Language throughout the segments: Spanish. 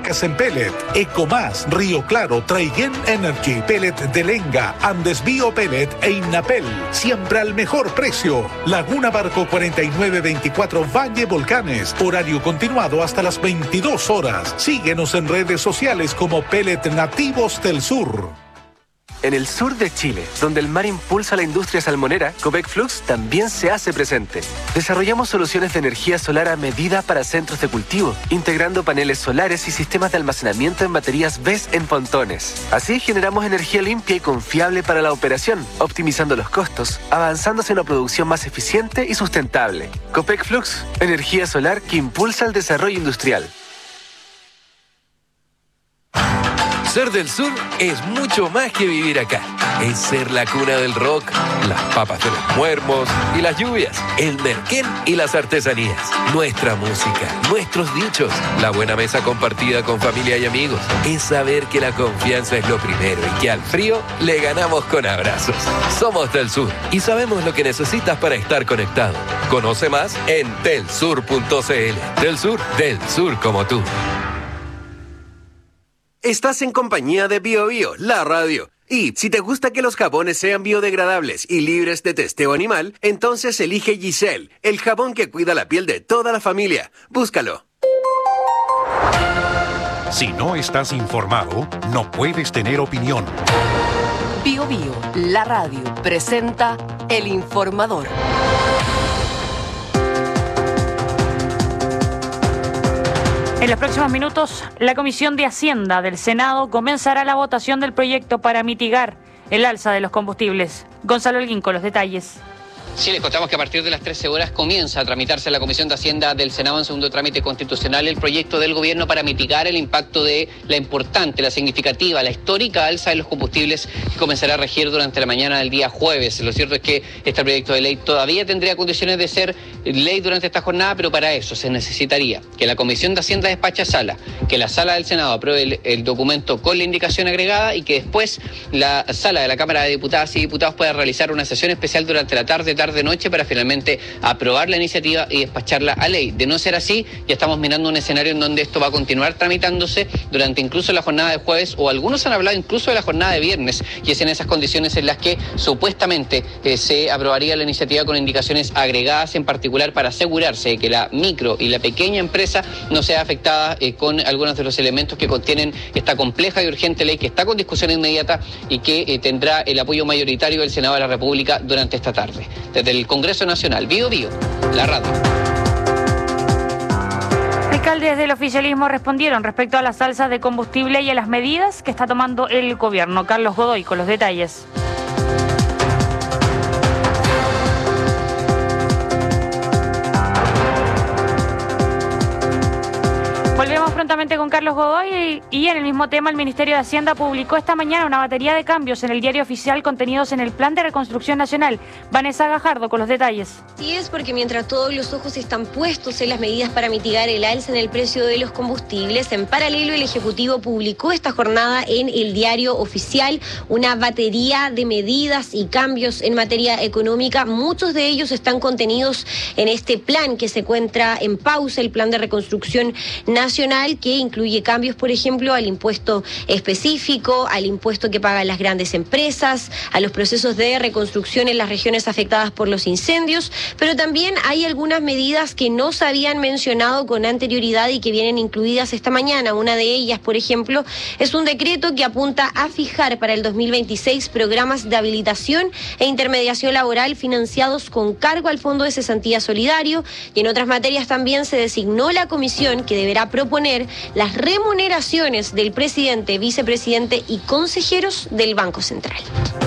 secas en pellet, Ecomás, Río Claro, Traiguén Energy, Pellet de Lenga, Andes Bio Pellet e Innapel. Siempre al mejor precio. Laguna Barco 4924 Valle Volcanes. Horario continuado hasta las 22 horas. Síguenos en redes sociales como Pellet Nativos del Sur. En el sur de Chile, donde el mar impulsa la industria salmonera, Copec Flux también se hace presente. Desarrollamos soluciones de energía solar a medida para centros de cultivo, integrando paneles solares y sistemas de almacenamiento en baterías BESS en pontones. Así generamos energía limpia y confiable para la operación, optimizando los costos, avanzando hacia una producción más eficiente y sustentable. Copec Flux, energía solar que impulsa el desarrollo industrial. Ser del sur es mucho más que vivir acá. Es ser la cuna del rock, las papas de los muermos y las lluvias, el merquén y las artesanías, nuestra música, nuestros dichos, la buena mesa compartida con familia y amigos. Es saber que la confianza es lo primero y que al frío le ganamos con abrazos. Somos del sur y sabemos lo que necesitas para estar conectado. Conoce más en telsur.cl. Del sur como tú. Estás en compañía de BioBio, la radio. Y si te gusta que los jabones sean biodegradables y libres de testeo animal, entonces elige Giselle, el jabón que cuida la piel de toda la familia. Búscalo. Si no estás informado, no puedes tener opinión. BioBio, la radio, presenta El Informador. En los próximos minutos, la Comisión de Hacienda del Senado comenzará la votación del proyecto para mitigar el alza de los combustibles. Gonzalo Holguín con los detalles. Sí, les contamos que a partir de las 13 horas comienza a tramitarse en la Comisión de Hacienda del Senado en segundo trámite constitucional el proyecto del gobierno para mitigar el impacto de la importante, la significativa, la histórica alza de los combustibles que comenzará a regir durante la mañana del día jueves. Lo cierto es que este proyecto de ley todavía tendría condiciones de ser ley durante esta jornada, pero para eso se necesitaría que la Comisión de Hacienda despache a sala, que la sala del Senado apruebe el documento con la indicación agregada y que después la sala de la Cámara de Diputadas y Diputados pueda realizar una sesión especial durante la tarde-noche para finalmente aprobar la iniciativa y despacharla a ley. De no ser así, ya estamos mirando un escenario en donde esto va a continuar tramitándose durante incluso la jornada de jueves, o algunos han hablado incluso de la jornada de viernes, y es en esas condiciones en las que supuestamente se aprobaría la iniciativa con indicaciones agregadas, en particular para asegurarse de que la micro y la pequeña empresa no sea afectada con algunos de los elementos que contienen esta compleja y urgente ley que está con discusión inmediata y que tendrá el apoyo mayoritario del Senado de la República durante esta tarde. Desde el Congreso Nacional, BioBio, la radio. Alcaldes del oficialismo respondieron respecto a las alzas de combustible y a las medidas que está tomando el gobierno. Carlos Godoy con los detalles. Volvemos prontamente con Carlos Godoy y en el mismo tema el Ministerio de Hacienda publicó esta mañana una batería de cambios en el diario oficial contenidos en el Plan de Reconstrucción Nacional. Vanessa Gajardo con los detalles. Sí, es porque mientras todos los ojos están puestos en las medidas para mitigar el alza en el precio de los combustibles, en paralelo el Ejecutivo publicó esta jornada en el diario oficial una batería de medidas y cambios en materia económica. Muchos de ellos están contenidos en este plan que se encuentra en pausa, el Plan de Reconstrucción Nacional, que incluye cambios, por ejemplo, al impuesto específico, al impuesto que pagan las grandes empresas, a los procesos de reconstrucción en las regiones afectadas por los incendios, pero también hay algunas medidas que no se habían mencionado con anterioridad y que vienen incluidas esta mañana. Una de ellas, por ejemplo, es un decreto que apunta a fijar para el 2026 programas de habilitación e intermediación laboral financiados con cargo al Fondo de Cesantía Solidario, y en otras materias también se designó la comisión que deberá proponer las remuneraciones del presidente, vicepresidente y consejeros del Banco Central.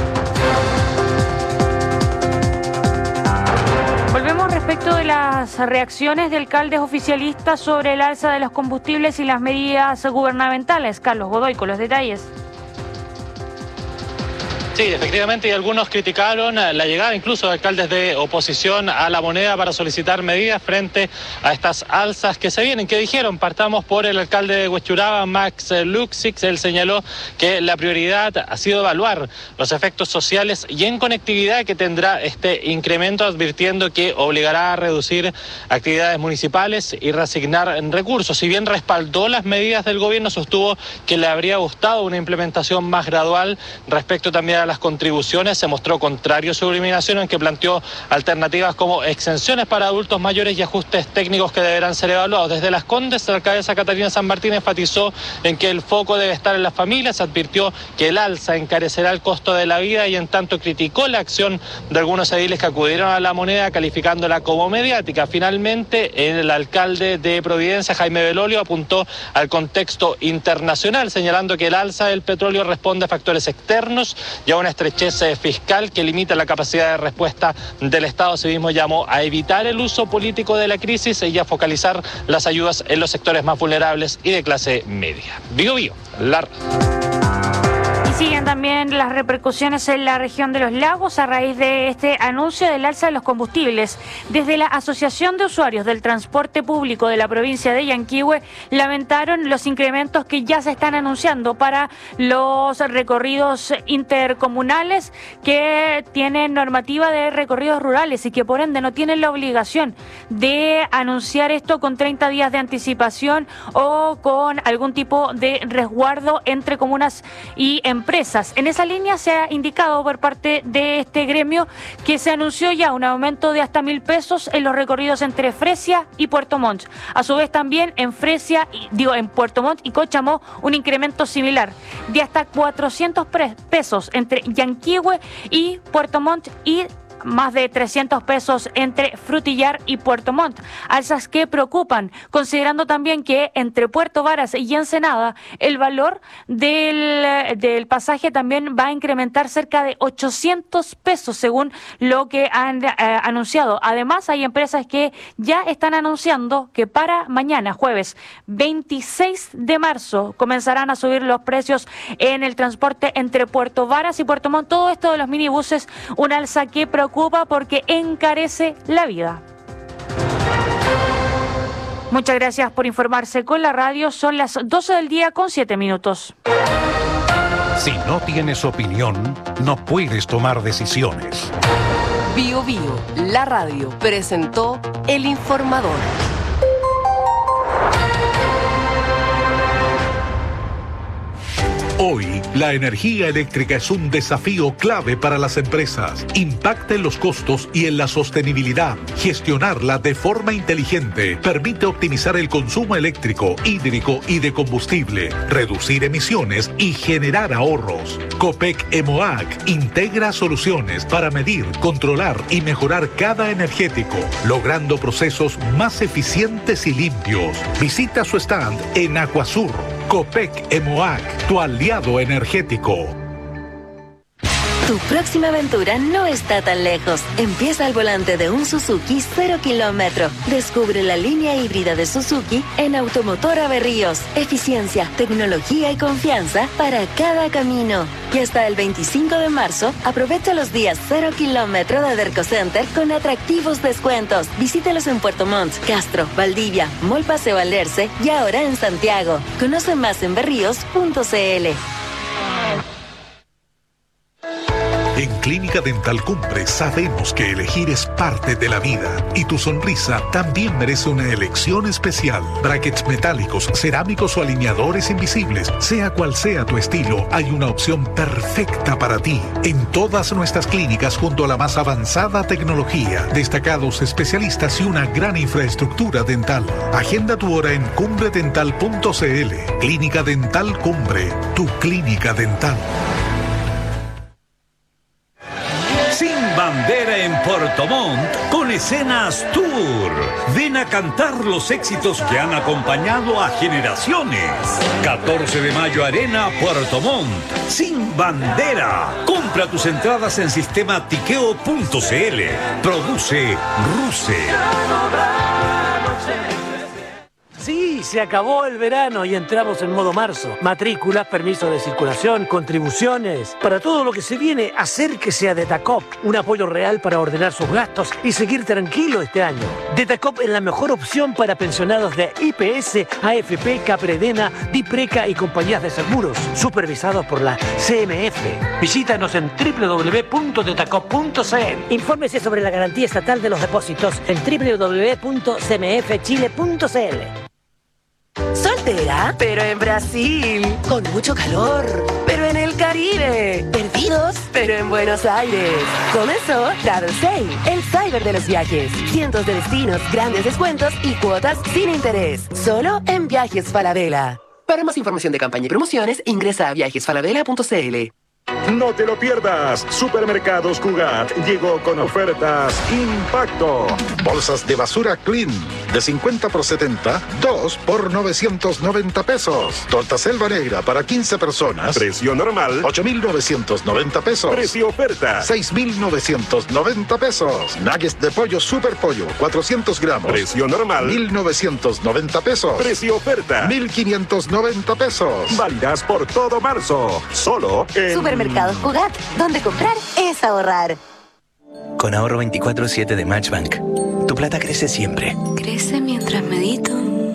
Volvemos respecto de las reacciones de alcaldes oficialistas sobre el alza de los combustibles y las medidas gubernamentales. Carlos Godoy con los detalles. Sí, efectivamente, y algunos criticaron la llegada incluso de alcaldes de oposición a la moneda para solicitar medidas frente a estas alzas que se vienen. ¿Qué dijeron? Partamos por el alcalde de Huechuraba, Max Luxix. Él señaló que la prioridad ha sido evaluar los efectos sociales y en conectividad que tendrá este incremento, advirtiendo que obligará a reducir actividades municipales y reasignar recursos. Si bien respaldó las medidas del gobierno, sostuvo que le habría gustado una implementación más gradual. Respecto también a las contribuciones, se mostró contrario a su eliminación, en que planteó alternativas como exenciones para adultos mayores y ajustes técnicos que deberán ser evaluados. Desde Las Condes, la alcaldesa Catalina San Martín enfatizó en que el foco debe estar en las familias, advirtió que el alza encarecerá el costo de la vida y en tanto criticó la acción de algunos ediles que acudieron a la moneda, calificándola como mediática. Finalmente, el alcalde de Providencia, Jaime Belolio, apuntó al contexto internacional, señalando que el alza del petróleo responde a factores externos y a una estrechez fiscal que limita la capacidad de respuesta del Estado. Asimismo, llamó a evitar el uso político de la crisis y a focalizar las ayudas en los sectores más vulnerables y de clase media. Bío, la... Siguen también las repercusiones en la región de los lagos a raíz de este anuncio del alza de los combustibles. Desde la Asociación de Usuarios del Transporte Público de la provincia de Yanquihue lamentaron los incrementos que ya se están anunciando para los recorridos intercomunales que tienen normativa de recorridos rurales y que por ende no tienen la obligación de anunciar esto con 30 días de anticipación o con algún tipo de resguardo entre comunas y empresas. En esa línea se ha indicado por parte de este gremio que se anunció ya un aumento de hasta 1.000 pesos en los recorridos entre Fresia y Puerto Montt. A su vez también en en Puerto Montt y Cochamó un incremento similar de hasta 400 pesos entre Yanquihue y Puerto Montt y más de 300 pesos entre Frutillar y Puerto Montt. Alzas que preocupan, considerando también que entre Puerto Varas y Ensenada el valor del pasaje también va a incrementar cerca de 800 pesos según lo que han anunciado. Además, hay empresas que ya están anunciando que para mañana, jueves 26 de marzo, comenzarán a subir los precios en el transporte entre Puerto Varas y Puerto Montt. Todo esto de los minibuses, un alza que preocupa porque encarece la vida. Muchas gracias por informarse con la radio. Son las 12 del día con 7 minutos. Si no tienes opinión, no puedes tomar decisiones. Bío Bío, la radio, presentó El Informador. Hoy, la energía eléctrica es un desafío clave para las empresas. Impacta en los costos y en la sostenibilidad. Gestionarla de forma inteligente permite optimizar el consumo eléctrico, hídrico y de combustible, reducir emisiones y generar ahorros. Copec EMOAC integra soluciones para medir, controlar y mejorar cada energético, logrando procesos más eficientes y limpios. Visita su stand en Acuasur. Copec EMOAC, tu aliado energético. Tu próxima aventura no está tan lejos. Empieza al volante de un Suzuki 0 kilómetro. Descubre la línea híbrida de Suzuki en Automotora Berríos. Eficiencia, tecnología y confianza para cada camino. Y hasta el 25 de marzo, aprovecha los días 0 kilómetro de Derco Center con atractivos descuentos. Visítalos en Puerto Montt, Castro, Valdivia, Mall Paseo Alerce y ahora en Santiago. Conoce más en berríos.cl. En Clínica Dental Cumbre sabemos que elegir es parte de la vida y tu sonrisa también merece una elección especial. Brackets metálicos, cerámicos o alineadores invisibles, sea cual sea tu estilo, hay una opción perfecta para ti. En todas nuestras clínicas junto a la más avanzada tecnología, destacados especialistas y una gran infraestructura dental. Agenda tu hora en cumbredental.cl. Clínica Dental Cumbre, tu clínica dental. Sin bandera en Puerto Montt con Escenas Tour. Ven a cantar los éxitos que han acompañado a generaciones. 14 de mayo Arena, Puerto Montt. Sin bandera. Compra tus entradas en sistema tiqueo.cl. Produce RUSE. Sí, se acabó el verano y entramos en modo marzo. Matrículas, permisos de circulación, contribuciones. Para todo lo que se viene, acérquese a Detacop. Un apoyo real para ordenar sus gastos y seguir tranquilo este año. Detacop es la mejor opción para pensionados de IPS, AFP, Capredena, Dipreca y compañías de seguros, supervisados por la CMF. Visítanos en www.detacop.cl. Infórmese sobre la garantía estatal de los depósitos en www.cmfchile.cl. Soltera, pero en Brasil. Con mucho calor, pero en el Caribe. Perdidos, pero en Buenos Aires. Comenzó Travel Sale, el cyber de los viajes. Cientos de destinos, grandes descuentos y cuotas sin interés. Solo en Viajes Falabella. Para más información de campaña y promociones, ingresa a viajesfalabella.cl. No te lo pierdas. Supermercados Cugat llegó con ofertas Impacto. Bolsas de basura Clean de 50 por 70, 2 por 990 pesos. Torta Selva Negra para 15 personas. Precio normal 8,990 pesos. Precio oferta 6,990 pesos. Nuggets de pollo Super Pollo 400 gramos. Precio normal 1,990 pesos. Precio oferta 1,590 pesos. Válidas por todo marzo. Solo en Supermercados Cugat, donde comprar es ahorrar. Con ahorro 24/7 de Matchbank, tu plata crece siempre. Crece mientras medito.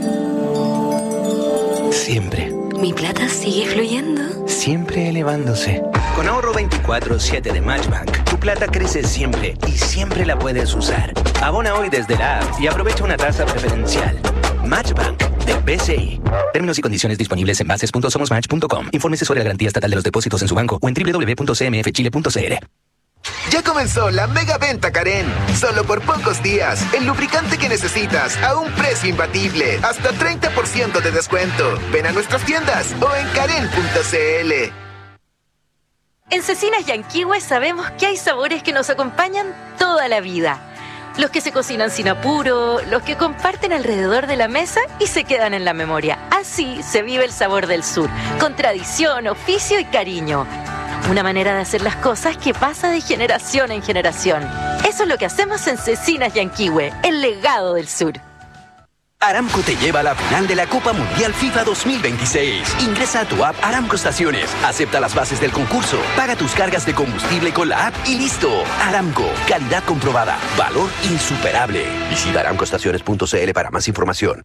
Siempre. Mi plata sigue fluyendo. Siempre elevándose. Con ahorro 24/7 de Matchbank, tu plata crece siempre y siempre la puedes usar. Abona hoy desde la app y aprovecha una tasa preferencial. Matchbank de BCI. Términos y condiciones disponibles en bases.somosmatch.com. Infórmese sobre la garantía estatal de los depósitos en su banco o en www.cmfchile.cl. Ya comenzó la mega venta Karen. Solo por pocos días, el lubricante que necesitas a un precio imbatible. Hasta 30% de descuento. Ven a nuestras tiendas o en karen.cl. En Cecinas Yanquihue sabemos que hay sabores que nos acompañan toda la vida. Los que se cocinan sin apuro, los que comparten alrededor de la mesa y se quedan en la memoria. Así se vive el sabor del sur, con tradición, oficio y cariño. Una manera de hacer las cosas que pasa de generación en generación. Eso es lo que hacemos en Cecinas Yanquihue, el legado del sur. Aramco te lleva a la final de la Copa Mundial FIFA 2026. Ingresa a tu app Aramco Estaciones, acepta las bases del concurso, paga tus cargas de combustible con la app y listo. Aramco, calidad comprobada, valor insuperable. Visita aramcoestaciones.cl para más información.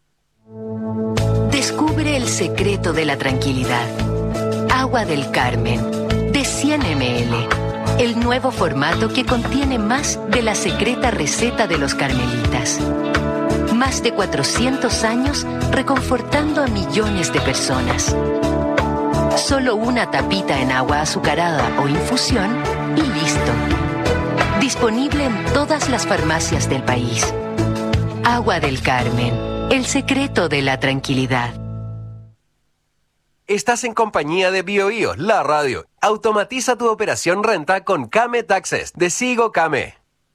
Descubre el secreto de la tranquilidad. Agua del Carmen, de 100 ml. El nuevo formato que contiene más de la secreta receta de los carmelitas. Más de 400 años reconfortando a millones de personas. Solo una tapita en agua azucarada o infusión y listo. Disponible en todas las farmacias del país. Agua del Carmen, el secreto de la tranquilidad. Estás en compañía de BioBio, la radio. Automatiza tu operación renta con Kame Taxes de Sigo Kame.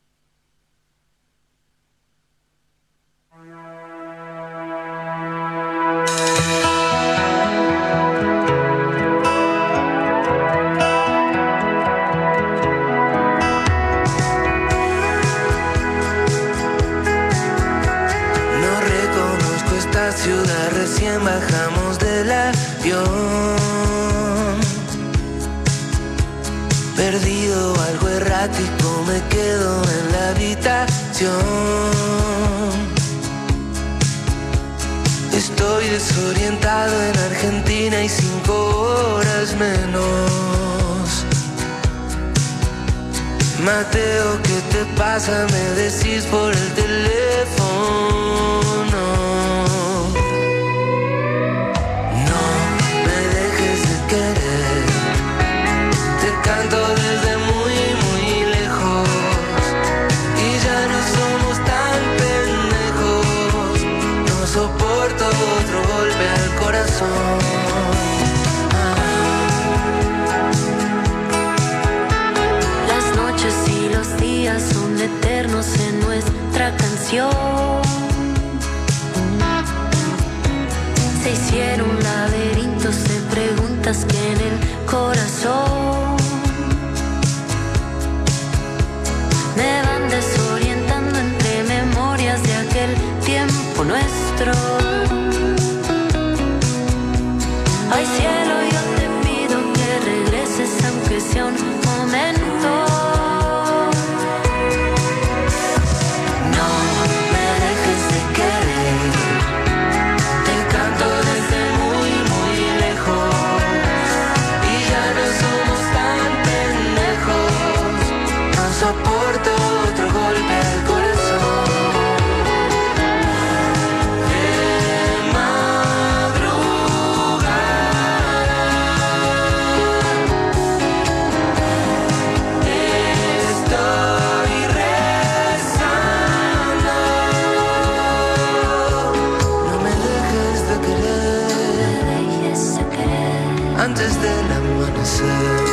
Ciudad recién bajamos del avión, perdido, algo errático, me quedo en la habitación. Estoy desorientado en Argentina y 5 horas menos. Mateo, ¿qué te pasa? Me decís por el teléfono. Te canto desde muy, muy lejos y ya no somos tan pendejos. No soporto otro golpe al corazón. Las noches y los días son eternos en nuestra canción. Se hicieron laberintos de preguntas que en el corazón me van desorientando entre memorias de aquel tiempo nuestro. antes del amanecer.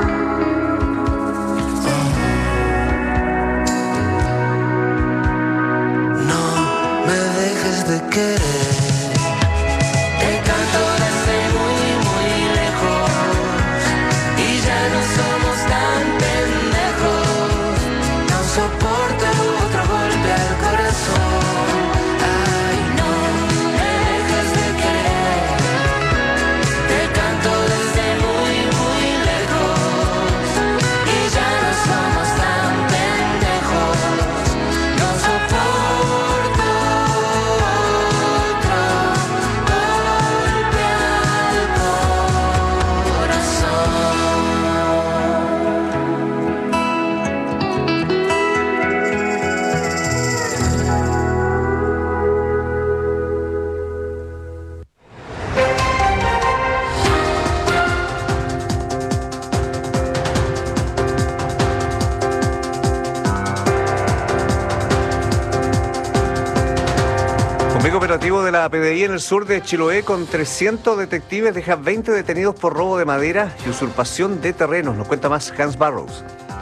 No me dejes de querer. Te canto desde muy, muy lejos y ya no somos tan pendejos. No soporto otro golpe al corazón. Ay, no me dejes de querer. Te canto desde muy, muy lejos y ya no somos tan pendejos. No soporto otro golpe al corazón. Conmigo operativo de la PDI en el sur de Chiloé con 300 detectives deja 20 detenidos por robo de madera y usurpación de terrenos. Nos cuenta más Hans Barrows.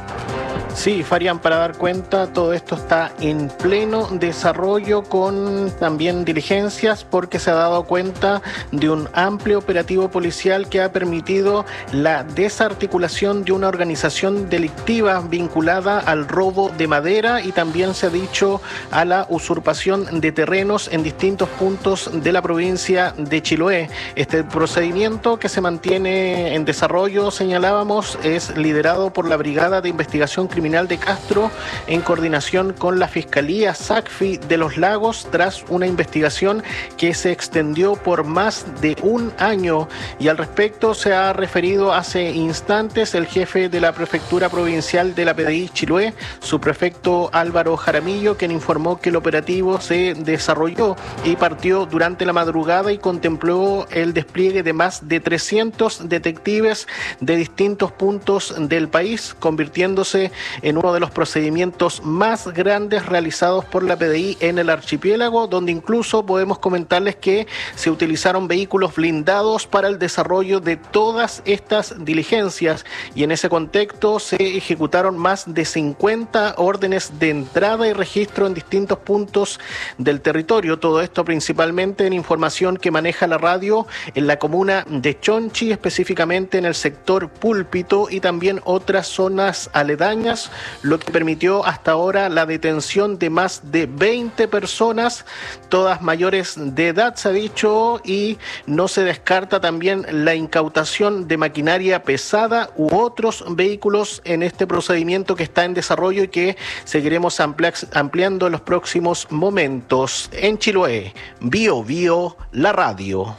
Sí, Farian, para dar cuenta, todo esto está en pleno desarrollo con también diligencias porque se ha dado cuenta de un amplio operativo policial que ha permitido la desarticulación de una organización delictiva vinculada al robo de madera y también se ha dicho a la usurpación de terrenos en distintos puntos de la provincia de Chiloé. Este procedimiento que se mantiene en desarrollo, señalábamos, es liderado por la Brigada de Investigación Criminal de Castro en coordinación con la Fiscalía SACFI de Los Lagos tras una investigación que se extendió por más de un año y al respecto se ha referido hace instantes el jefe de la Prefectura Provincial de la PDI Chiloé, subprefecto Álvaro Jaramillo, quien informó que el operativo se desarrolló y partió durante la madrugada y contempló el despliegue de más de 300 detectives de distintos puntos del país, convirtiéndose en uno de los procedimientos más grandes realizados por la PDI en el archipiélago, donde incluso podemos comentarles que se utilizaron vehículos blindados para el desarrollo de todas estas diligencias y en ese contexto se ejecutaron más de 50 órdenes de entrada y registro en distintos puntos del territorio. Todo esto principalmente en información que maneja la radio en la comuna de Chonchi, específicamente en el sector Púlpito y también otras zonas aledañas, lo que permitió hasta ahora la detención de más de 20 personas, todas mayores de edad, se ha dicho, y no se descarta también la incautación de maquinaria pesada u otros vehículos en este procedimiento que está en desarrollo y que seguiremos ampliando en los próximos momentos. En Chiloé, Bio Bio, la radio.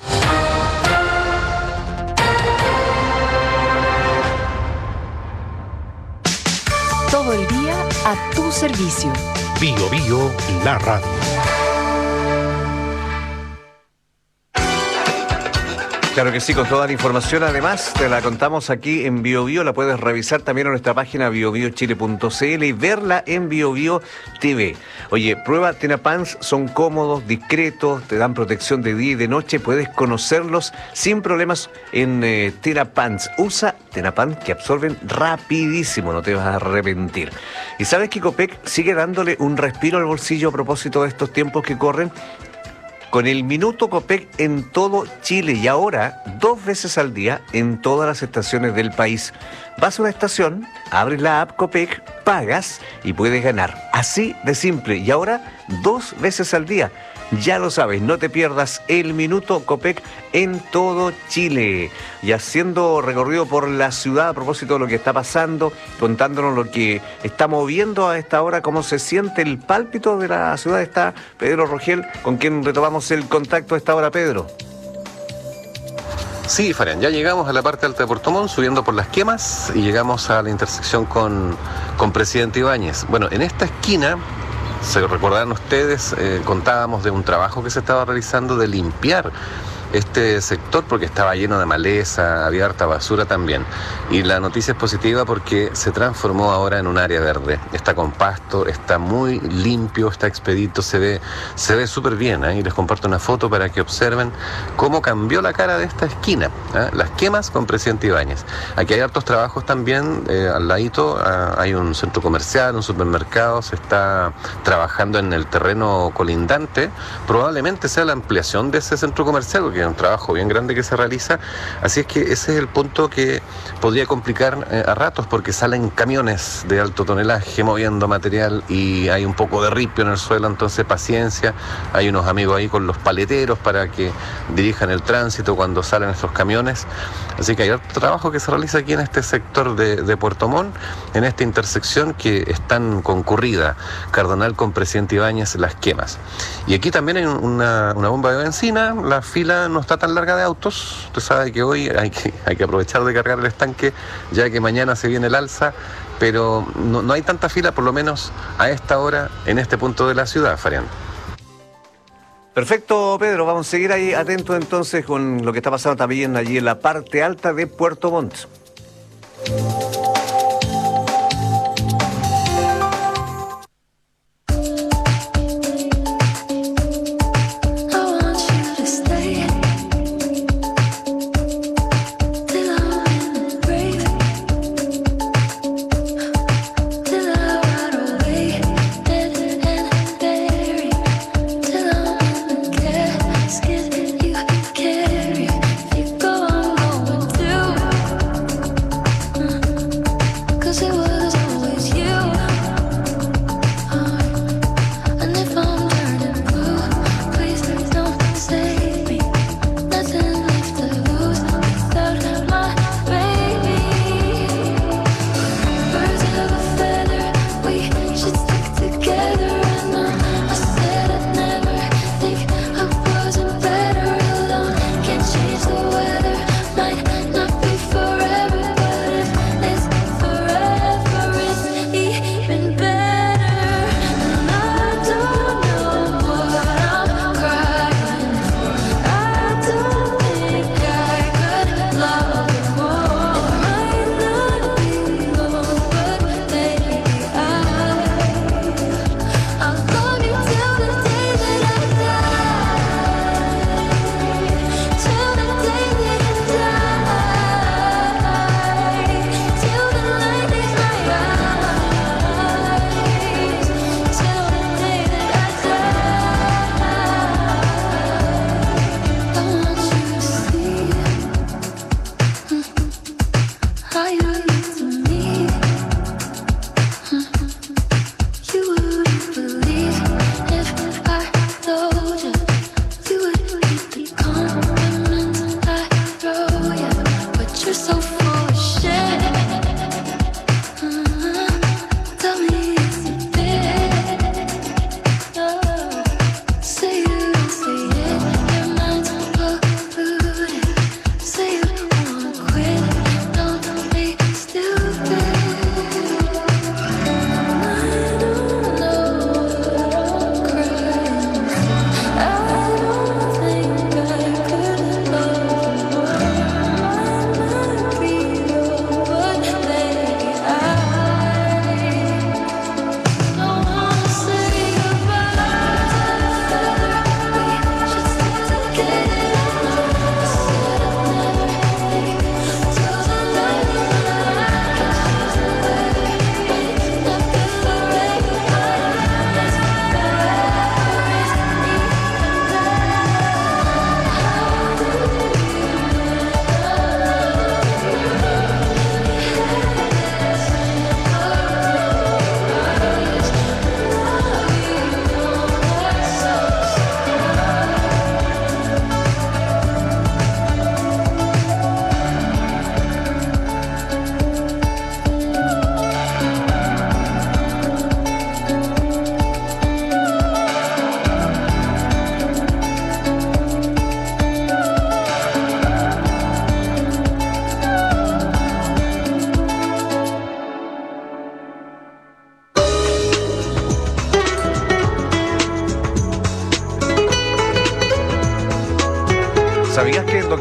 Todo el día a tu servicio. Bio Bio, la radio. Claro que sí, con toda la información, además te la contamos aquí en Bio Bio, la puedes revisar también en nuestra página biobiochile.cl y verla en Bio Bio TV. Oye, prueba Tenapants, son cómodos, discretos, te dan protección de día y de noche, puedes conocerlos sin problemas en Tenapants. Usa Tenapants que absorben rapidísimo, no te vas a arrepentir. Y sabes que Copec sigue dándole un respiro al bolsillo a propósito de estos tiempos que corren, con el Minuto Copec en todo Chile y ahora 2 veces al día en todas las estaciones del país. Vas a una estación, abres la app Copec, pagas y puedes ganar. Así de simple. Y ahora 2 veces al día. Ya lo sabes, no te pierdas el Minuto Copec en todo Chile. Y haciendo recorrido por la ciudad a propósito de lo que está pasando, contándonos lo que está moviendo a esta hora, cómo se siente el pálpito de la ciudad, está Pedro Rogel, con quien retomamos el contacto a esta hora. Pedro. Sí, Farian, ya llegamos a la parte alta de Puerto Montt, subiendo por las Quemas, y llegamos a la intersección con Presidente Ibáñez. Bueno, en esta esquina, se recordarán ustedes, contábamos de un trabajo que se estaba realizando de limpiar este sector porque estaba lleno de maleza, había harta basura también. Y la noticia es positiva porque se transformó ahora en un área verde. Está con pasto, está muy limpio, está expedito, se ve súper bien. Y les comparto una foto para que observen cómo cambió la cara de esta esquina. Las Quemas con Presidente Ibáñez. Aquí hay hartos trabajos también, al ladito hay un centro comercial, un supermercado, se está trabajando en el terreno colindante, probablemente sea la ampliación de ese centro comercial, porque es un trabajo bien grande que se realiza, así es que ese es el punto que podría complicar a ratos, porque salen camiones de alto tonelaje moviendo material y hay un poco de ripio en el suelo, entonces paciencia, hay unos amigos ahí con los paleteros para que dirijan el tránsito cuando salen estos camiones, así que hay otro trabajo que se realiza aquí en este sector de Puerto Montt, en esta intersección que es tan concurrida, Cardonal con Presidente Ibáñez, Las Quemas. Y aquí también hay una bomba de benzina, la fila no está tan larga de autos, usted sabe que hoy hay que aprovechar de cargar el estanque, ya que mañana se viene el alza, pero no hay tanta fila, por lo menos a esta hora, en este punto de la ciudad, Farián. Perfecto, Pedro, vamos a seguir ahí atentos entonces con lo que está pasando también allí en la parte alta de Puerto Montt.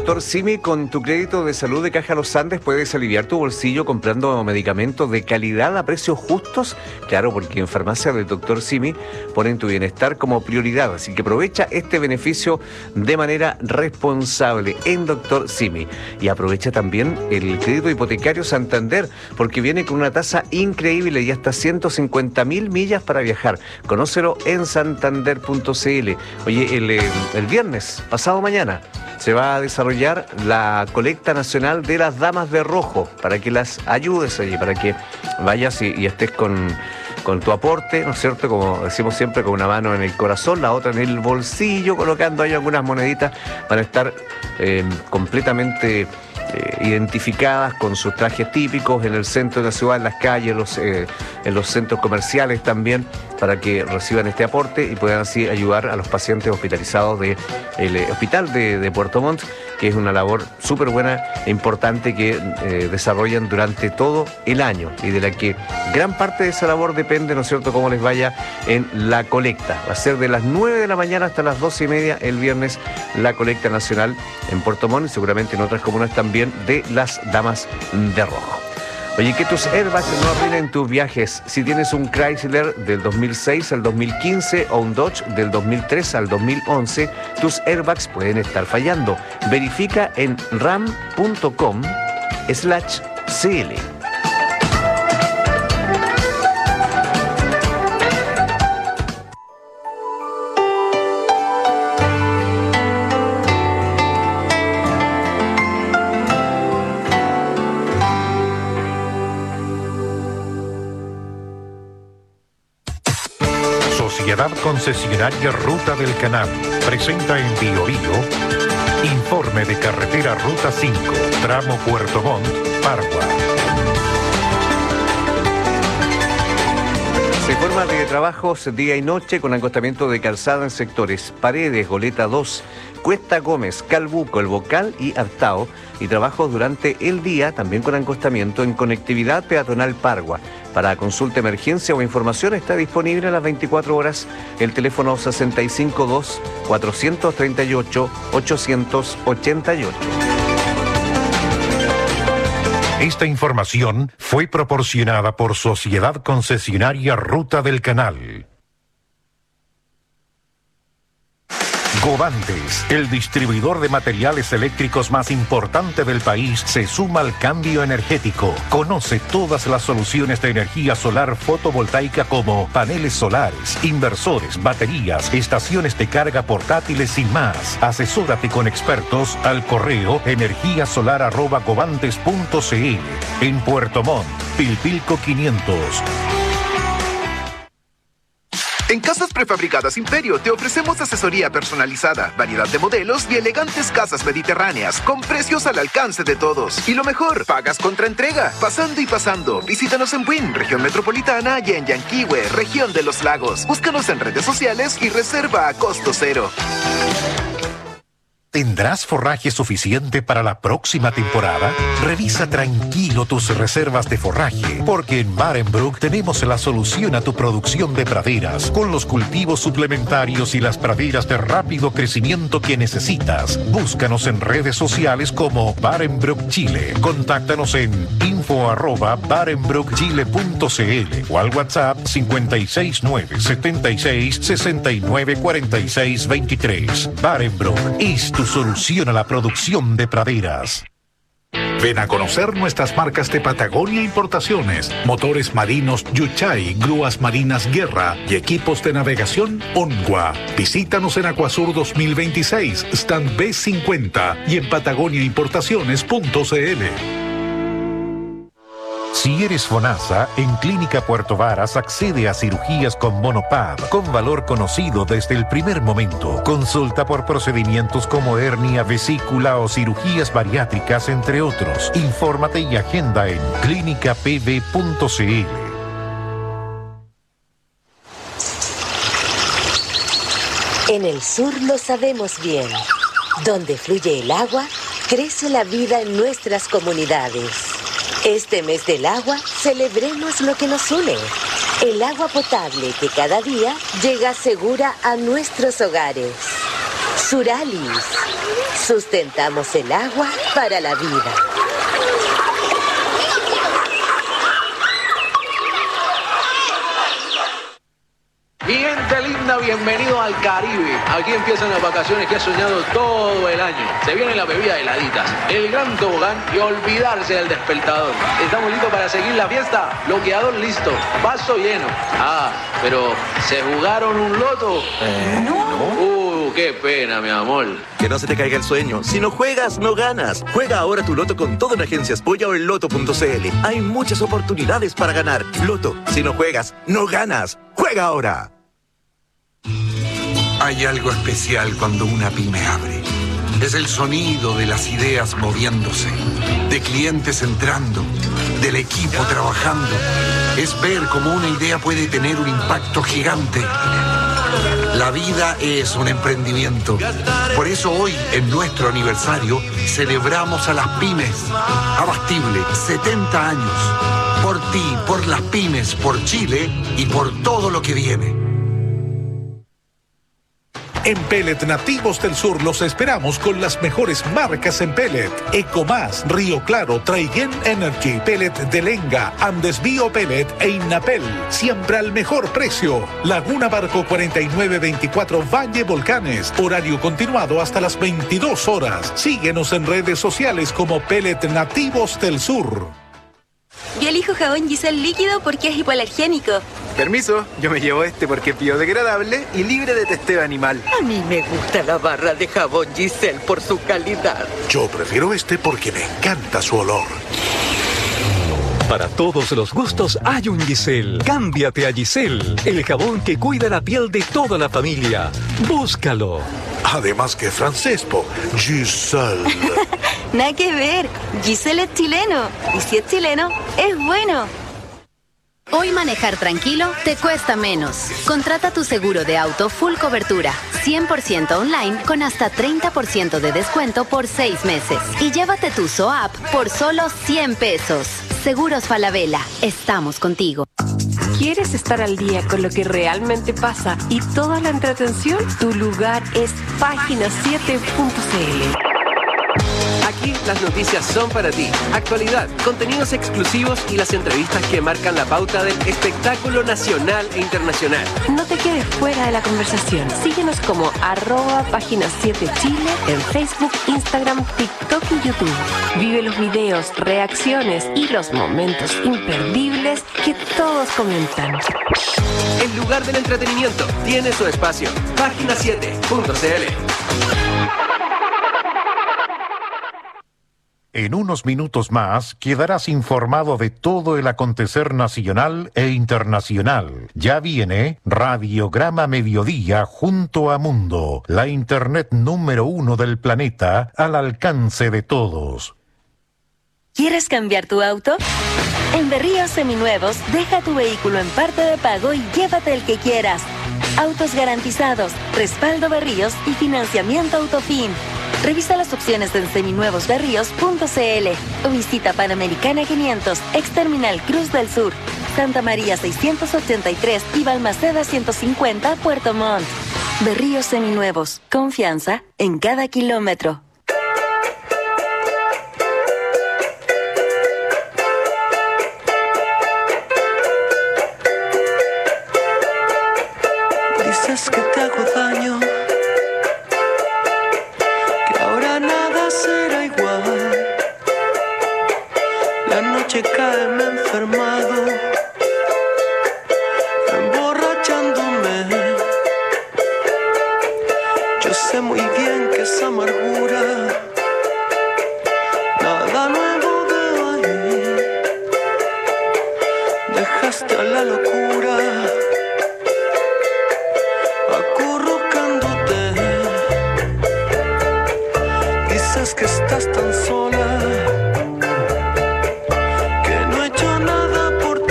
Dr. Simi, con tu crédito de salud de Caja Los Andes puedes aliviar tu bolsillo comprando medicamentos de calidad a precios justos. Claro, porque en Farmacia del Dr. Simi ponen tu bienestar como prioridad, así que aprovecha este beneficio de manera responsable en Dr. Simi. Y aprovecha también el crédito hipotecario Santander, porque viene con una tasa increíble y hasta 150.000 millas para viajar. Conócelo en santander.cl. Oye, el viernes, pasado mañana, se va a desarrollar la colecta nacional de las damas de rojo, para que las ayudes allí, para que vayas y estés con tu aporte, ¿no es cierto? Como decimos siempre, con una mano en el corazón, la otra en el bolsillo, colocando ahí algunas moneditas para estar completamente identificadas con sus trajes típicos en el centro de la ciudad, en las calles, en los centros comerciales también, para que reciban este aporte y puedan así ayudar a los pacientes hospitalizados del hospital de Puerto Montt, que es una labor súper buena e importante que desarrollan durante todo el año y de la que gran parte de esa labor depende, ¿no es cierto?, cómo les vaya en la colecta. Va a ser de las 9 de la mañana hasta las 12:30 el viernes la colecta nacional en Puerto Montt y seguramente en otras comunas también de las damas de rojo. Oye, que tus airbags no arruinen tus viajes. Si tienes un Chrysler del 2006 al 2015 o un Dodge del 2003 al 2011, tus airbags pueden estar fallando. Verifica en ram.com/cl. Sociedad Concesionaria Ruta del Canal presenta en BioBio informe de carretera Ruta 5, tramo Puerto Montt, Pargua. Se informa de trabajos día y noche con acostamiento de calzada en sectores Paredes, Goleta 2, Cuesta Gómez, Calbuco, El Bocal y Artao, y trabajos durante el día también con acostamiento en conectividad peatonal Pargua. Para consulta, emergencia o información está disponible a las 24 horas el teléfono 652-438-888. Esta información fue proporcionada por Sociedad Concesionaria Ruta del Canal. Govantes, el distribuidor de materiales eléctricos más importante del país, se suma al cambio energético. Conoce todas las soluciones de energía solar fotovoltaica como paneles solares, inversores, baterías, estaciones de carga portátiles y más. Asesórate con expertos al correo energiasolar@govantes.cl. En Puerto Montt, Pilpilco 500. En Casas Prefabricadas Imperio te ofrecemos asesoría personalizada, variedad de modelos y elegantes casas mediterráneas con precios al alcance de todos. Y lo mejor, pagas contra entrega. Pasando y pasando. Visítanos en Buin, región metropolitana, y en Yanquihue, región de los lagos. Búscanos en redes sociales y reserva a costo cero. ¿Tendrás forraje suficiente para la próxima temporada? Revisa tranquilo tus reservas de forraje, porque en Barenbroek tenemos la solución a tu producción de praderas, con los cultivos suplementarios y las praderas de rápido crecimiento que necesitas. Búscanos en redes sociales como Barenbroek Chile. Contáctanos en info@barenbroekchile.cl o al WhatsApp 569 76 69 46 23. Barenbroek es tu solución a la producción de praderas. Ven a conocer nuestras marcas de Patagonia Importaciones, motores marinos Yuchai, grúas marinas Guerra y equipos de navegación Onwa. Visítanos en Acuasur 2026, stand B50 y en patagoniaimportaciones.cl. Si eres FONASA, en Clínica Puerto Varas accede a cirugías con Monopad, con valor conocido desde el primer momento. Consulta por procedimientos como hernia, vesícula o cirugías bariátricas, entre otros. Infórmate y agenda en clínicapv.cl. En el sur lo sabemos bien. Donde fluye el agua, crece la vida en nuestras comunidades. Este mes del agua, celebremos lo que nos une. El agua potable que cada día llega segura a nuestros hogares. Suralis. Sustentamos el agua para la vida. Mi gente linda, bienvenido al Caribe. Aquí empiezan las vacaciones que has soñado todo el año. Se viene la bebida heladitas, el gran tobogán y olvidarse del despertador. ¿Estamos listos para seguir la fiesta? Bloqueador listo, vaso lleno. Ah, pero ¿se jugaron un loto? No. Qué pena, mi amor. Que no se te caiga el sueño. Si no juegas, no ganas. Juega ahora tu loto con todo en Agencias Polla o en loto.cl. Hay muchas oportunidades para ganar. Loto, si no juegas, no ganas. ¡Juega ahora! Hay algo especial cuando una pyme abre. Es el sonido de las ideas moviéndose, de clientes entrando, del equipo trabajando. Es ver cómo una idea puede tener un impacto gigante. La vida es un emprendimiento. Por eso hoy, en nuestro aniversario, celebramos a las pymes. Abastible, 70 años. Por ti, por las pymes, por Chile y por todo lo que viene. En Pellet Nativos del Sur los esperamos con las mejores marcas en pellet. Ecomás, Río Claro, Traigen Energy, Pellet de Lenga, Andes Bio Pellet e Innapel. Siempre al mejor precio. Laguna Barco 4924 Valle Volcanes. Horario continuado hasta las 22 horas. Síguenos en redes sociales como Pellet Nativos del Sur. Yo elijo jabón Giselle líquido porque es hipoalergénico. Permiso, yo me llevo este porque es biodegradable y libre de testeo animal. A mí me gusta la barra de jabón Giselle por su calidad. Yo prefiero este porque me encanta su olor. Para todos los gustos hay un Giselle. Cámbiate a Giselle, el jabón que cuida la piel de toda la familia. Búscalo. Además que francés, po. Giselle. Nada que ver. Giselle es chileno. Y si es chileno, es bueno. Hoy manejar tranquilo te cuesta menos. Contrata tu seguro de auto full cobertura, 100% online con hasta 30% de descuento por 6 meses. Y llévate tu SOAP por solo 100 pesos. Seguros Falabella, estamos contigo. ¿Quieres estar al día con lo que realmente pasa y toda la entretención? Tu lugar es página7.cl. Aquí las noticias son para ti. Actualidad, contenidos exclusivos y las entrevistas que marcan la pauta del espectáculo nacional e internacional. No te quedes fuera de la conversación. Síguenos como @página7chile en Facebook, Instagram, TikTok y YouTube. Vive los videos, reacciones y los momentos imperdibles que todos comentan. El lugar del entretenimiento tiene su espacio. Página7.cl. En unos minutos más quedarás informado de todo el acontecer nacional e internacional. Ya viene Radiograma Mediodía junto a Mundo, la internet número 1 del planeta al alcance de todos. ¿Quieres cambiar tu auto? En Berríos Seminuevos, deja tu vehículo en parte de pago y llévate el que quieras. Autos garantizados, respaldo Berríos y financiamiento Autofin. Revisa las opciones en seminuevosberríos.cl o visita Panamericana 500, ex Terminal Cruz del Sur, Santa María 683 y Balmaceda 150, Puerto Montt. Berríos Seminuevos, confianza en cada kilómetro. Dices que te hago daño, que ahora nada será igual. La noche cae, me he enfermado, emborrachándome. Yo sé muy bien que esa amargura nada nuevo veo ahí. Dejaste a la locura acurrucándote. Dices que estás tan sola, que no he hecho nada por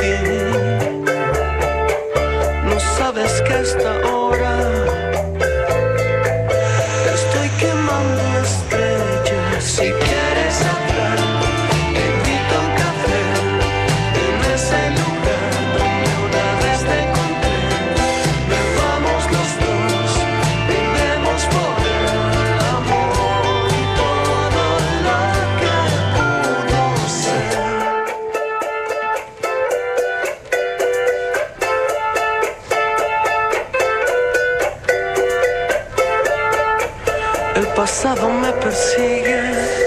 pasado me persigue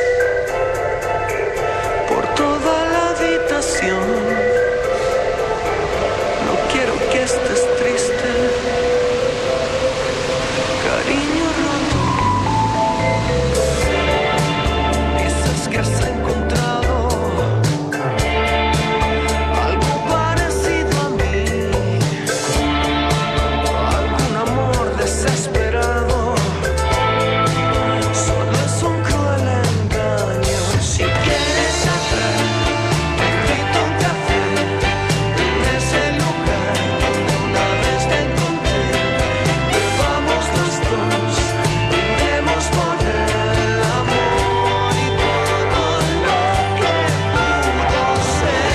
por toda la habitación. No quiero que estés triste, cariño roto. Dices que has encontrado algo parecido a mí, algún amor desesperado. Solo es un cruel engaño. Si quieres saber, te invito a un café en ese lugar donde una vez te encontré. Bebamos los dos, brindemos por el amor y todo lo que pudo ser.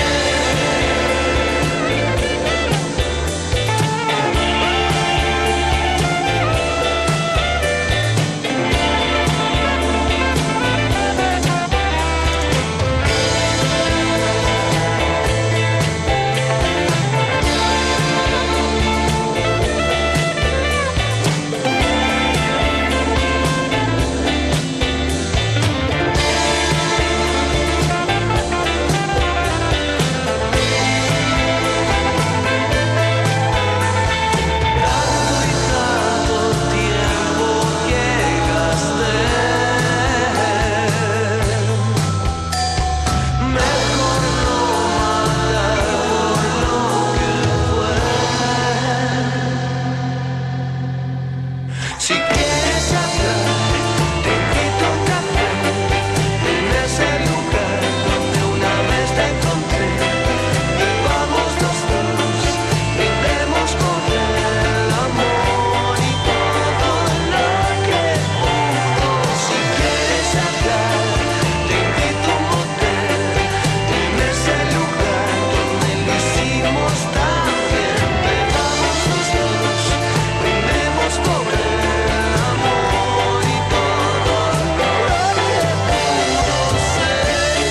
Si quieres hablar, te invito a un café en ese lugar donde una vez te encontré. Vamos los dos, brindemos por el amor y todo lo que pudo. Si quieres hablar, te invito a un motel en ese lugar donde lo hicimos tan bien. Vamos los dos, brindemos por el amor y todo lo que pudo ser.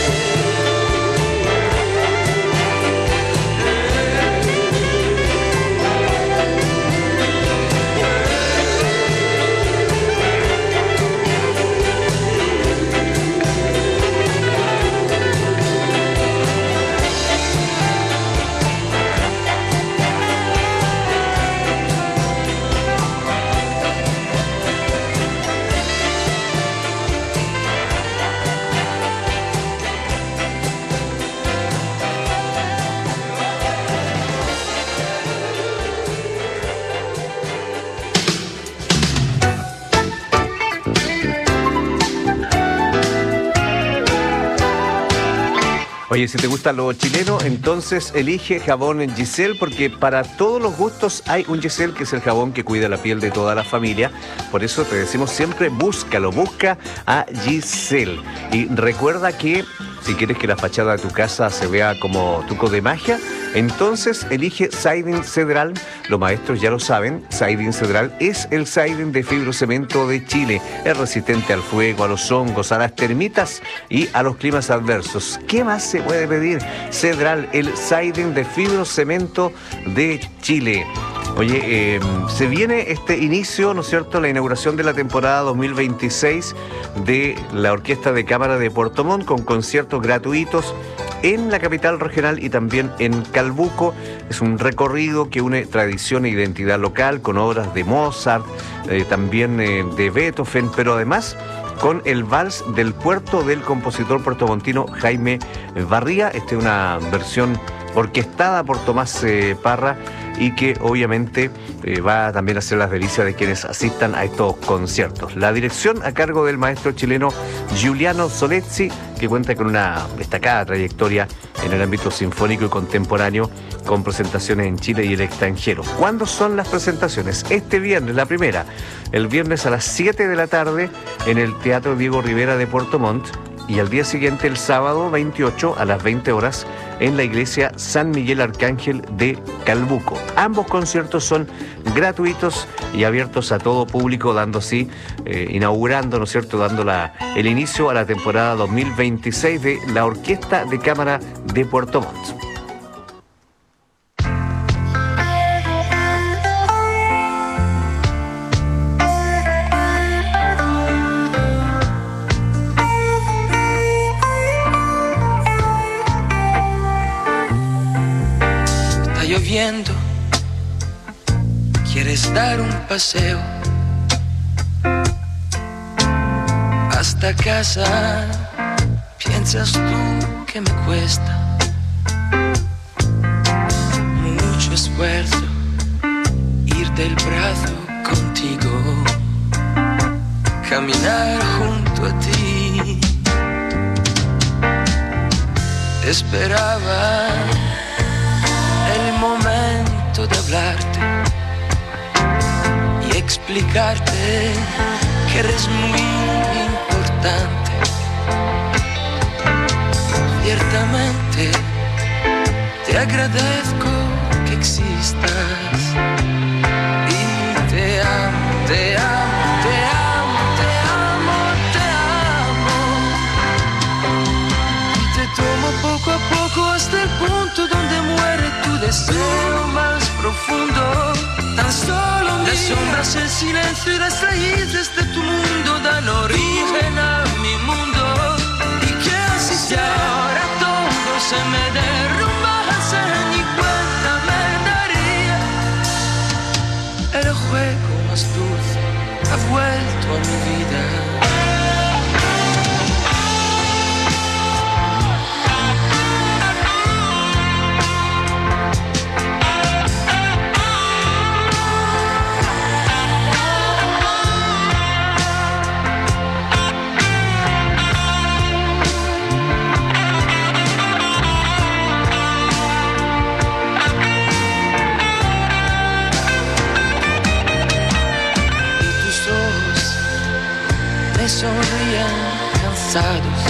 Oye, si te gusta lo chileno, entonces elige jabón Giselle, porque para todos los gustos hay un Giselle, que es el jabón que cuida la piel de toda la familia. Por eso te decimos siempre, búscalo, busca a Giselle. Y recuerda que si quieres que la fachada de tu casa se vea como truco de magia, entonces elige Siding Cedral. Los maestros ya lo saben, Siding Cedral es el siding de fibrocemento de Chile. Es resistente al fuego, a los hongos, a las termitas y a los climas adversos. ¿Qué más se puede pedir? Cedral, el siding de fibrocemento de Chile. Oye, se viene este inicio, ¿no es cierto?, la inauguración de la temporada 2026 de la Orquesta de Cámara de Puerto Montt, con conciertos gratuitos en la capital regional y también en Calbuco. Es un recorrido que une tradición e identidad local con obras de Mozart, también de Beethoven, pero además con el Vals del Puerto del compositor puertomontino Jaime Barría. Esta es una versión orquestada por Tomás Parra, y que obviamente va también a hacer las delicias de quienes asistan a estos conciertos. La dirección a cargo del maestro chileno Giuliano Solezzi, que cuenta con una destacada trayectoria en el ámbito sinfónico y contemporáneo, con presentaciones en Chile y el extranjero. ¿Cuándo son las presentaciones? Este viernes, la primera, el viernes a las 7 de la tarde en el Teatro Diego Rivera de Puerto Montt, y al día siguiente, el sábado 28 a las 20 horas, en la iglesia San Miguel Arcángel de Calbuco. Ambos conciertos son gratuitos y abiertos a todo público, dando así, inaugurando, ¿no es cierto?, dando el inicio a la temporada 2026 de la Orquesta de Cámara de Puerto Montt. entiendo. Quieres dar un paseo hasta casa. Piensas tú que me cuesta mucho esfuerzo ir del brazo contigo, caminar junto a ti. Esperaba el momento de hablarte y explicarte que eres muy importante. Ciertamente te agradezco que existas y te amo, te amo, te amo, te amo, te amo. Y te tomo poco a poco hasta el punto donde muere tu deseo más profundo. Tan solo las sombras, el silencio y las raíces de tu mundo dan origen a mi mundo. Y que así sea. Ahora todo se me derrumbase, ni cuenta me daría. El juego más dulce ha vuelto a mi vida. Me sonrían cansados,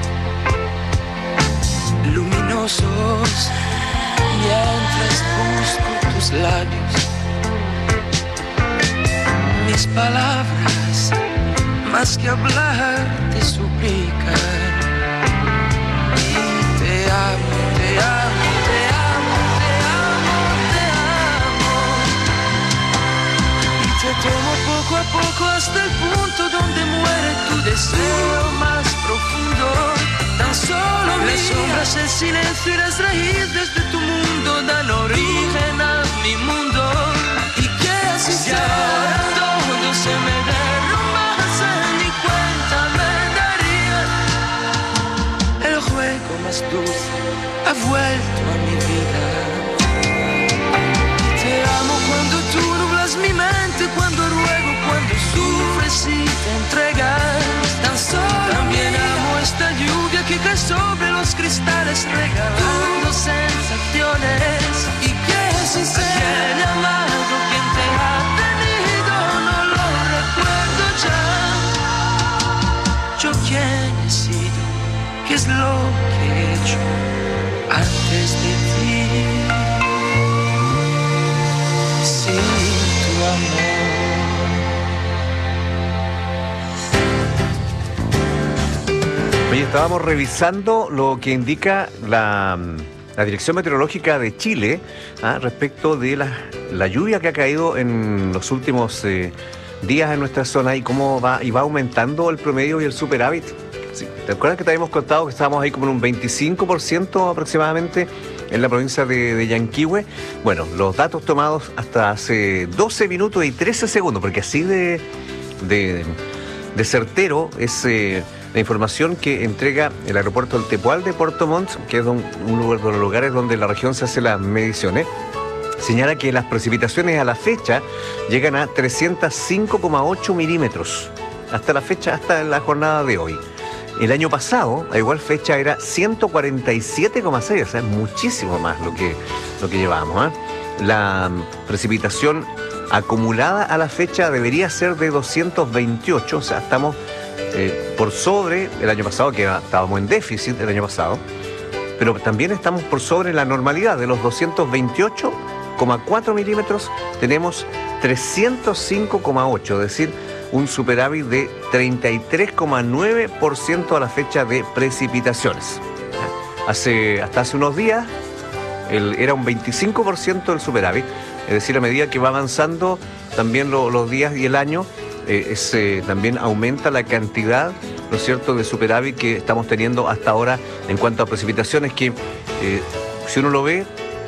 luminosos, mientras busco tus labios. Mis palabras, más que hablar, te suplican. Y te amo, te amo, te amo, te amo, te amo. Y te tomo poco a poco hasta el punto donde muere tu deseo más profundo. Tan solo las sombras, el silencio y las raíces de tu mundo dan origen a mi mundo. Y que así sea. Ahora todo se me derrumbase, ni cuenta me daría. El juego más dulce ha vuelto a mi vida. Te amo cuando tú nublas mi mente, cuando ruego, cuando sufres y te entregas. Tan solo también amo esta lluvia que cae sobre los cristales, regalando sensaciones. Y que así sea. ¿Quién ha amado? ¿Quién te ha tenido? No lo recuerdo ya. Yo quién he sido, qué es lo que he hecho antes de ti. Sin tu amor. Oye, estábamos revisando lo que indica la Dirección Meteorológica de Chile respecto de la lluvia que ha caído en los últimos días en nuestra zona y cómo va aumentando el promedio y el superávit. Sí, ¿te acuerdas que te habíamos contado que estábamos ahí como en un 25% aproximadamente en la provincia de Yanquihue? Bueno, los datos tomados hasta hace 12 minutos y 13 segundos, porque así de certero es la información que entrega el aeropuerto del Tepual de Puerto Montt, que es uno de los lugares donde la región se hace las mediciones. Señala que las precipitaciones a la fecha llegan a 305,8 milímetros. Hasta la fecha, hasta la jornada de hoy. El año pasado, a igual fecha, era 147,6, o sea, es muchísimo más lo que llevamos. La precipitación acumulada a la fecha debería ser de 228, o sea, estamos por sobre el año pasado, que estábamos en déficit el año pasado, pero también estamos por sobre la normalidad. De los 228,4 milímetros, tenemos 305,8, es decir, un superávit de 33,9% a la fecha de precipitaciones. Hasta hace unos días era un 25% el superávit, es decir, a medida que va avanzando también los días y el año, también aumenta la cantidad, ¿no es cierto?, de superávit que estamos teniendo hasta ahora en cuanto a precipitaciones, que si uno lo ve,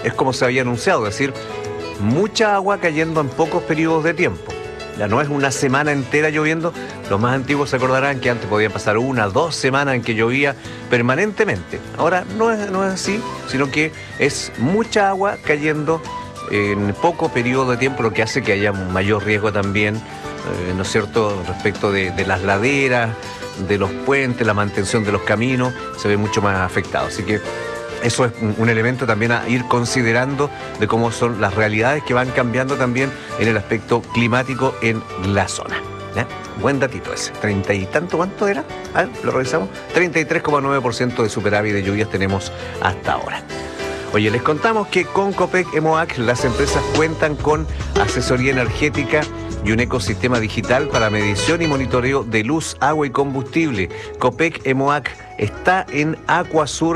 es como se había anunciado, es decir, mucha agua cayendo en pocos periodos de tiempo. Ya no es una semana entera lloviendo. Los más antiguos se acordarán que antes podían pasar 1 o 2 semanas en que llovía permanentemente. Ahora no es así, sino que es mucha agua cayendo en poco periodo de tiempo, lo que hace que haya un mayor riesgo también, ¿no es cierto?, respecto de las laderas, de los puentes, la mantención de los caminos, se ve mucho más afectado. Así que eso es un elemento también a ir considerando de cómo son las realidades que van cambiando también en el aspecto climático en la zona. Buen datito ese. 30 y tanto, ¿cuánto era? A ver, lo revisamos. 33,9% de superávit de lluvias tenemos hasta ahora. Oye, les contamos que con Copec EMOAC las empresas cuentan con asesoría energética y un ecosistema digital para medición y monitoreo de luz, agua y combustible. Copec EMOAC está en Aquasur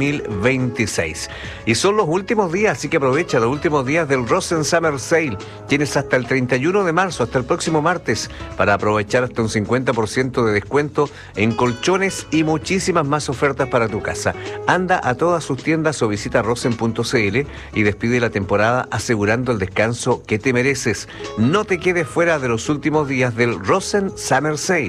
2026. Y son los últimos días, así que aprovecha los últimos días del Rosen Summer Sale. Tienes hasta el 31 de marzo, hasta el próximo martes, para aprovechar hasta un 50% de descuento en colchones y muchísimas más ofertas para tu casa. Anda a todas sus tiendas o visita rosen.cl y despide la temporada asegurando el descanso que te mereces. No te quedes fuera de los últimos días del Rosen Summer Sale.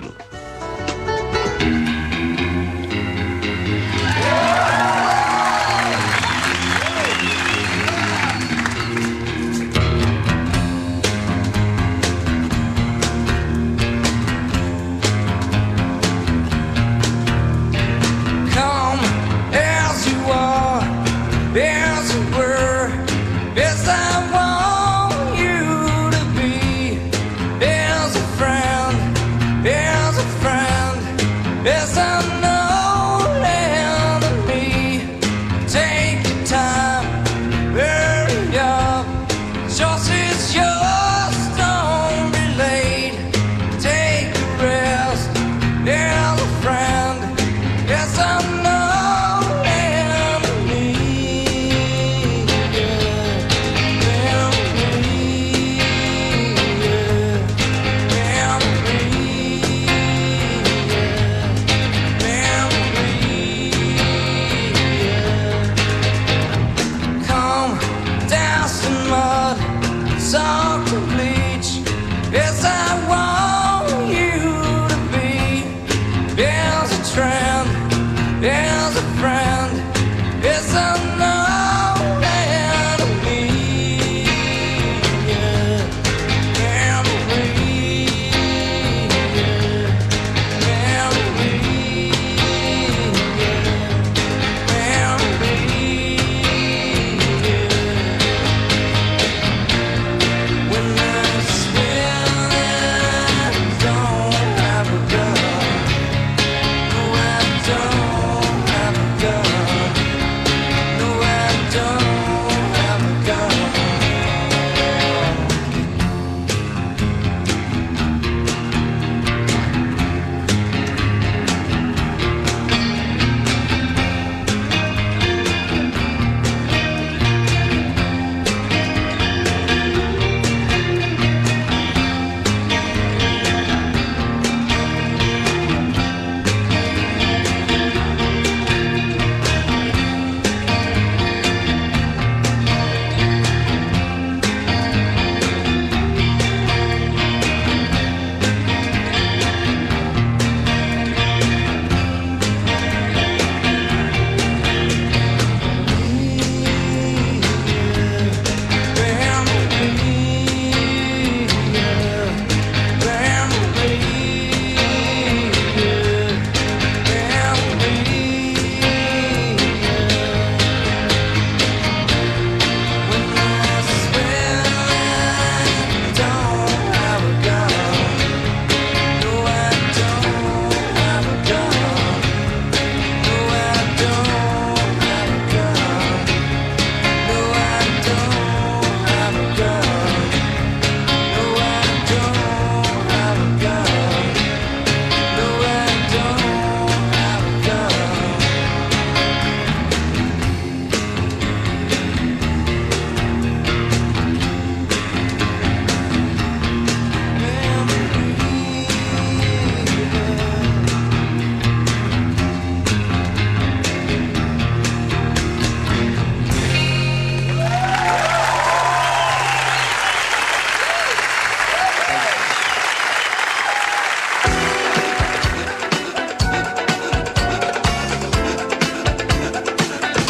No,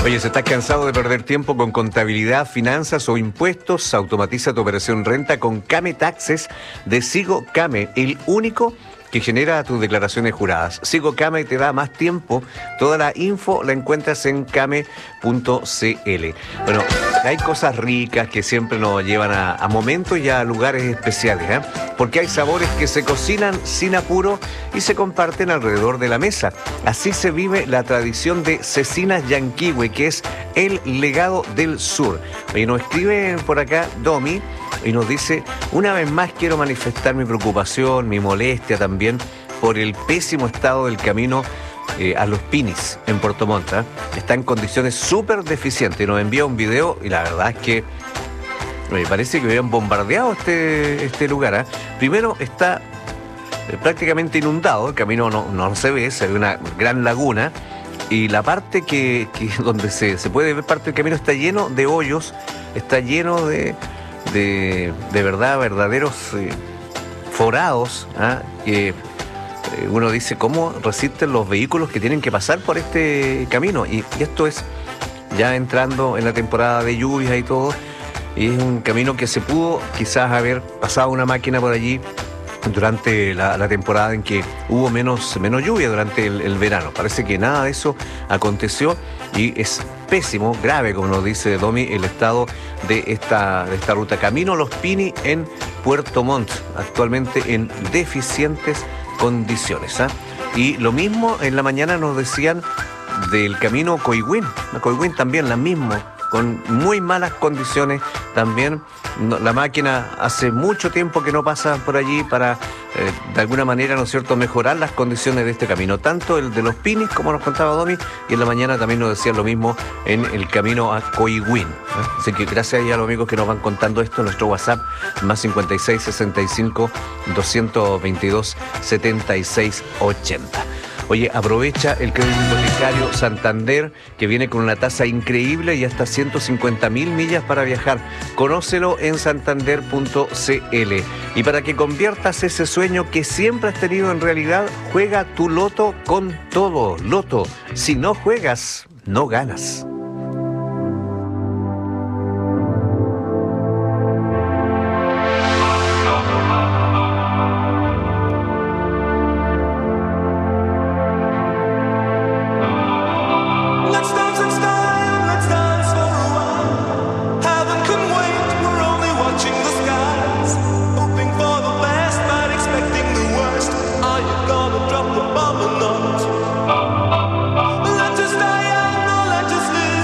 Oye, si estás cansado de perder tiempo con contabilidad, finanzas o impuestos, automatiza tu operación renta con Kame Taxes de Sigo Kame, el único que genera tus declaraciones juradas. Sigo Kame te da más tiempo. Toda la info la encuentras en kame.cl. Bueno, hay cosas ricas que siempre nos llevan a momentos y a lugares especiales, ¿eh? Porque hay sabores que se cocinan sin apuro y se comparten alrededor de la mesa. Así se vive la tradición de Cecinas Yanquihue, que es el legado del sur. Y nos escribe por acá Domi y nos dice: una vez más quiero manifestar mi preocupación, mi molestia también por el pésimo estado del camino a Los Pinis en Puerto Montt. Está en condiciones súper deficientes. Y nos envía un video y la verdad es que parece que habían bombardeado este lugar. Primero está prácticamente inundado, el camino no se ve una gran laguna. Y la parte que donde se puede ver parte del camino está lleno de hoyos, está lleno de verdad, verdaderos forados, que uno dice cómo resisten los vehículos que tienen que pasar por este camino. Y esto es ya entrando en la temporada de lluvias y todo, y es un camino que se pudo quizás haber pasado una máquina por allí durante la temporada en que hubo menos lluvia durante el verano. Parece que nada de eso aconteció y es pésimo, grave, como nos dice Domi, el estado de esta ruta. Camino Los Pinis en Puerto Montt, actualmente en deficientes condiciones. Y lo mismo en la mañana nos decían del camino Coihuen. Coihuen también la misma, con muy malas condiciones también. La máquina hace mucho tiempo que no pasa por allí para, de alguna manera, ¿no es cierto?, mejorar las condiciones de este camino. Tanto el de Los Pinis, como nos contaba Domi, y en la mañana también nos decían lo mismo en el camino a Coihuen. Así que gracias a los amigos que nos van contando esto, nuestro WhatsApp, más 56 65 222 76 80. Oye, aprovecha el crédito hipotecario Santander, que viene con una tasa increíble y hasta 150.000 millas para viajar. Conócelo en santander.cl. Y para que conviertas ese sueño que siempre has tenido en realidad, juega tu Loto con todo. Loto, si no juegas, no ganas. Let us die young or let us live.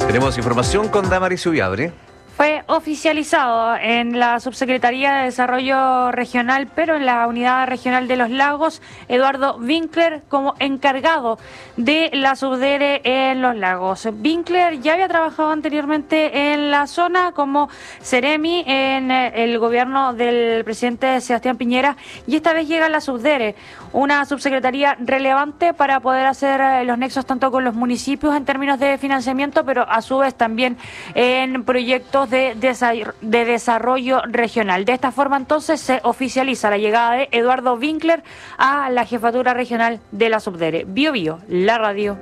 Tenemos información con Damaris Ubiadre. Fue oficializado en la Subsecretaría de Desarrollo Regional, pero en la Unidad Regional de los Lagos, Eduardo Winkler como encargado de la Subdere en los Lagos. Winkler ya había trabajado anteriormente en la zona como Seremi en el gobierno del presidente Sebastián Piñera y esta vez llega a la Subdere, una subsecretaría relevante para poder hacer los nexos tanto con los municipios en términos de financiamiento, pero a su vez también en proyectos de desarrollo regional. De esta forma, entonces, se oficializa la llegada de Eduardo Winkler a la jefatura regional de la Subdere. Bio Bio, la radio.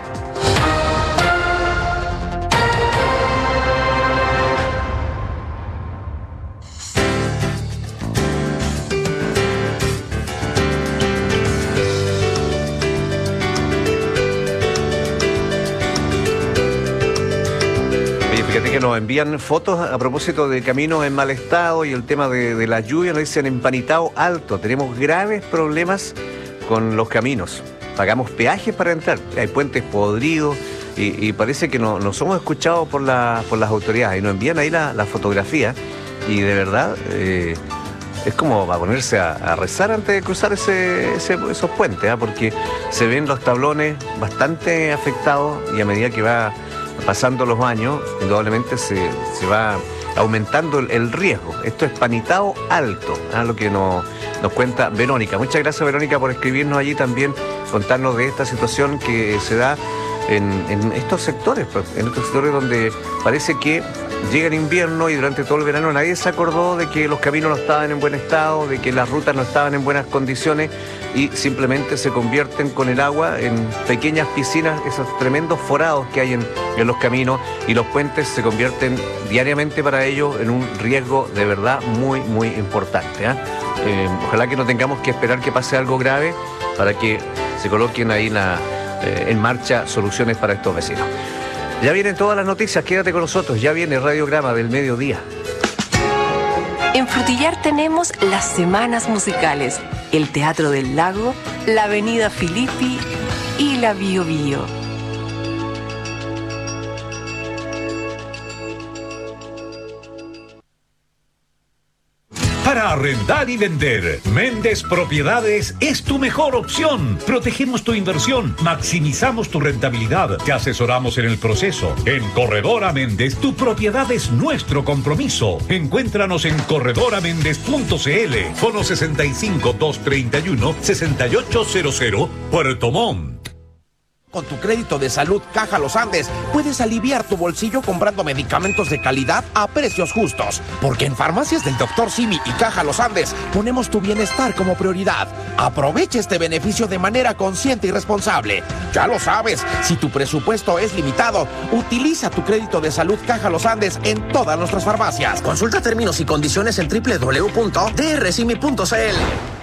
Fíjate que nos envían fotos a propósito de caminos en mal estado y el tema de la lluvia. Nos dicen en Panitao Alto. Tenemos graves problemas con los caminos. Pagamos peajes para entrar. Hay puentes podridos y parece que no somos escuchados por las autoridades. Y nos envían ahí la fotografía. Y de verdad es como va a ponerse a rezar antes de cruzar esos puentes, porque se ven los tablones bastante afectados y a medida que va pasando los años, indudablemente se va aumentando el riesgo. Esto es Panitao Alto, lo que nos cuenta Verónica. Muchas gracias, Verónica, por escribirnos allí también, contarnos de esta situación que se da en estos sectores, donde parece que llega el invierno y durante todo el verano nadie se acordó de que los caminos no estaban en buen estado, de que las rutas no estaban en buenas condiciones y simplemente se convierten con el agua en pequeñas piscinas, esos tremendos forados que hay en los caminos, y los puentes se convierten diariamente para ellos en un riesgo de verdad muy, muy importante. Ojalá que no tengamos que esperar que pase algo grave para que se coloquen ahí en marcha soluciones para estos vecinos. Ya vienen todas las noticias, quédate con nosotros, ya viene Radiograma del Mediodía. En Frutillar tenemos las semanas musicales, el Teatro del Lago, la Avenida Filippi y la Bio Bio. Para arrendar y vender, Méndez Propiedades es tu mejor opción. Protegemos tu inversión, maximizamos tu rentabilidad, te asesoramos en el proceso. En Corredora Méndez, tu propiedad es nuestro compromiso. Encuéntranos en corredoraméndez.cl, fono 65-231-6800, Puerto Montt. Con tu crédito de salud Caja Los Andes puedes aliviar tu bolsillo comprando medicamentos de calidad a precios justos. Porque en Farmacias del Dr. Simi y Caja Los Andes ponemos tu bienestar como prioridad. Aprovecha este beneficio de manera consciente y responsable. Ya lo sabes, si tu presupuesto es limitado, utiliza tu crédito de salud Caja Los Andes en todas nuestras farmacias. Consulta términos y condiciones en www.drsimi.cl.